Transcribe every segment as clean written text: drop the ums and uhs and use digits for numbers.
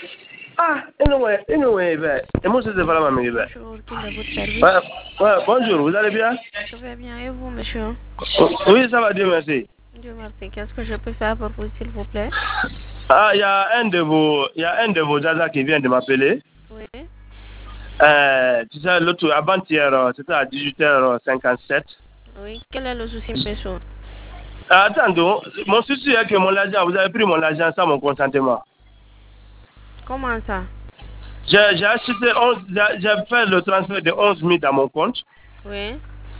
Ah, anyway, et moi, c'est pas la même. Bonjour, quel est votre service? Ouais, bonjour, vous allez bien? Je vais bien, et vous, monsieur? Oui, ça va, Dieu merci. Dieu merci. Qu'est-ce que je peux faire pour vous, s'il vous plaît? Ah, il y a un de vos Zaza qui vient de m'appeler. Oui. Tu sais, l'autre, avant-hier, c'était à 18h57. Oui, quel est le souci, monsieur? Attends, mon souci est que mon argent, vous avez pris mon argent sans mon consentement. Comment ça? J'ai fait le transfert de 11 000 dans mon compte. Oui.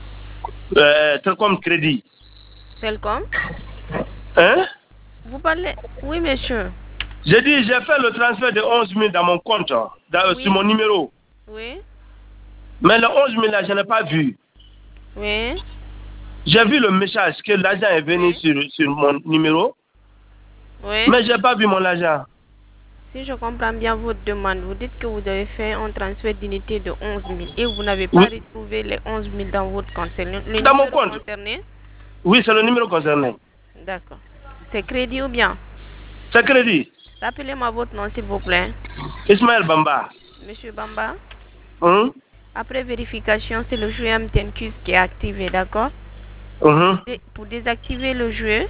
Comme crédit. Telcom? Hein? Vous parlez? Oui, monsieur. J'ai dit, j'ai fait le transfert de 11 000 dans mon compte, Oui. sur mon numéro. Oui. Mais le 11 000 là, je n'ai pas vu. Oui. J'ai vu le message que l'argent est venu sur mon numéro. Oui. Mais je n'ai pas vu mon argent. Si je comprends bien votre demande, vous dites que vous avez fait un transfert d'unité de 11 000 et vous n'avez pas retrouvé les 11 000 dans votre compte. C'est le dans numéro mon compte concerné? Oui, c'est le numéro concerné. D'accord. C'est crédit ou bien? C'est crédit. Rappelez-moi votre nom, s'il vous plaît. Ismaël Bamba. Monsieur Bamba? Hum? Après vérification, c'est le jeu MTNQ qui est activé, d'accord? Pour désactiver le jeu,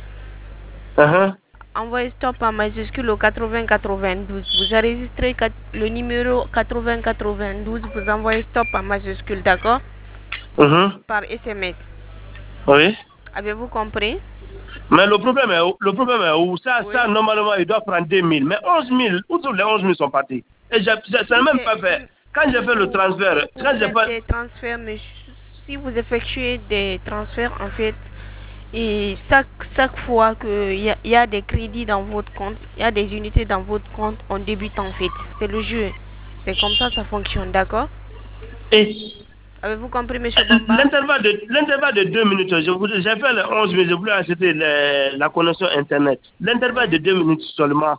envoyez stop en majuscule au 8092. Vous enregistrez le numéro 8092, vous envoyez stop en majuscule, d'accord? Par SMS. Oui. Avez-vous compris? Mais le problème est où ça, normalement, il doit prendre 2 000. Mais 11 000, où tous les 11 000 sont partis? Et ça n'a même pas fait. Quand j'ai fait le transfert, des transferts, mais si vous effectuez des transferts, en fait, et chaque fois qu'il y a des crédits dans votre compte, il y a des unités dans votre compte, on débute en fait. C'est le jeu. C'est comme ça fonctionne, d'accord? Et avez-vous compris, monsieur Bamba? L'intervalle de 2 minutes, j'ai fait les 11 000, je voulais acheter la connexion Internet. L'intervalle de 2 minutes seulement,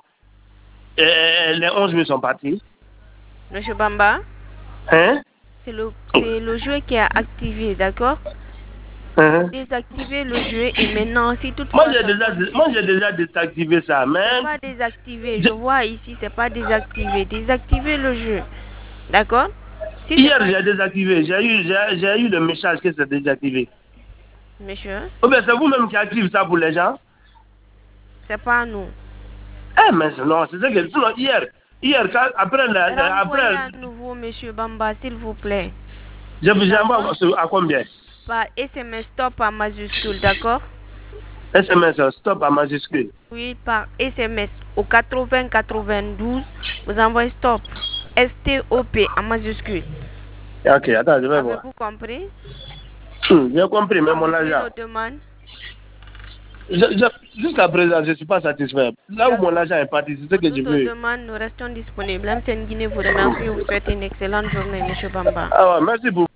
les 11 000 sont partis. Monsieur Bamba? Hein? C'est le jeu qui est activé, d'accord? Désactiver le jeu et maintenant, si toutefois... Moi, j'ai déjà désactivé ça, mais... C'est pas désactivé, je vois ici, c'est pas désactivé. Désactiver le jeu, d'accord? Hier, j'ai désactivé. J'ai eu le message que c'est désactivé. Monsieur? Ou bien c'est vous-même qui active ça pour les gens? C'est pas nous. Eh, mais non, c'est ça que... Sinon, hier, après... Renvoyez à nouveau, monsieur Bamba, s'il vous plaît. Je vous envoie à combien? Par SMS stop en majuscule, d'accord? SMS stop en majuscule. Oui, par SMS au 8092, vous envoyez stop. STOP en majuscule. Ok, attends, je vais voir. Avez-vous compris? J'ai compris, mais mon argent. Jusqu'à présent, je ne suis pas satisfait. Là où mon argent est parti, c'est ce que je veux. Nous restons disponibles. MTN Guinée vous remercie et vous souhaite une excellente journée, monsieur Bamba. Ah ouais, merci beaucoup.